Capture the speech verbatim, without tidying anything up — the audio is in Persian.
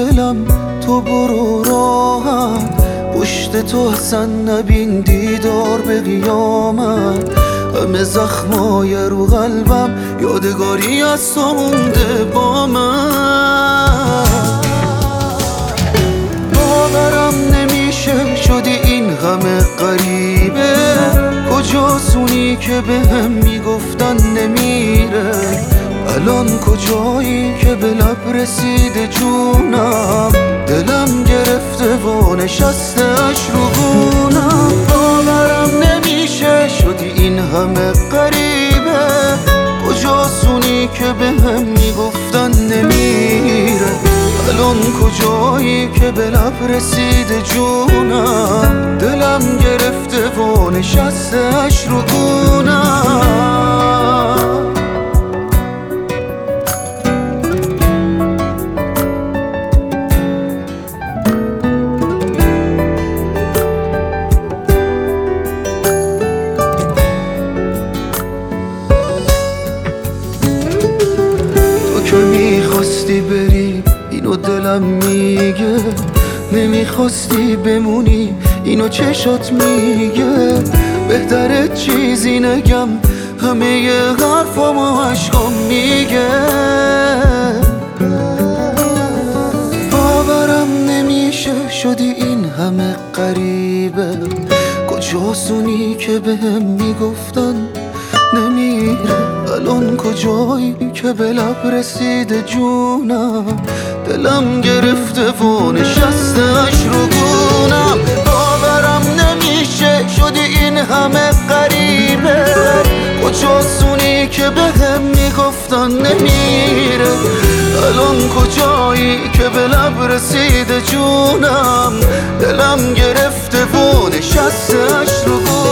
دلم تو برو راحت، پشت تو اصلا نبین دیدار به قیامت. همه زخمای رو قلبم یادگاری از تو مونده با من. باورم نمیشه شدی این همه غریبه، کجاسونی که به هم میگفتن نمیره؟ الان کجایی که به لب رسیده جونم؟ دلم گرفته و نشستش رو گونم. باورم نمیشه شدی این همه غریبه، کجاسونی که به هم میگفتن نمیره؟ الان کجایی که به لب رسیده جونم؟ دلم گرفته و نشستش رو گونم. که میخواستی بری اینو دلم میگه، نمیخواستی بمونی اینو چشات میگه. بهتره چیزی نگم، همه حرفامو عشقام میگه. باورم نمیشه شدی این همه غریبه، کجاسونی که به هم میگفتن نمیره؟ الان کجایی که به لب رسیده جونم؟ دلم گرفته و نشستش رو گونم. باورم نمیشه شدی این همه غریبه، کجاسونی که به هم میگفتن نمیره؟ الان کجایی که به لب رسیده جونم؟ دلم گرفته و نشستش رو گونم.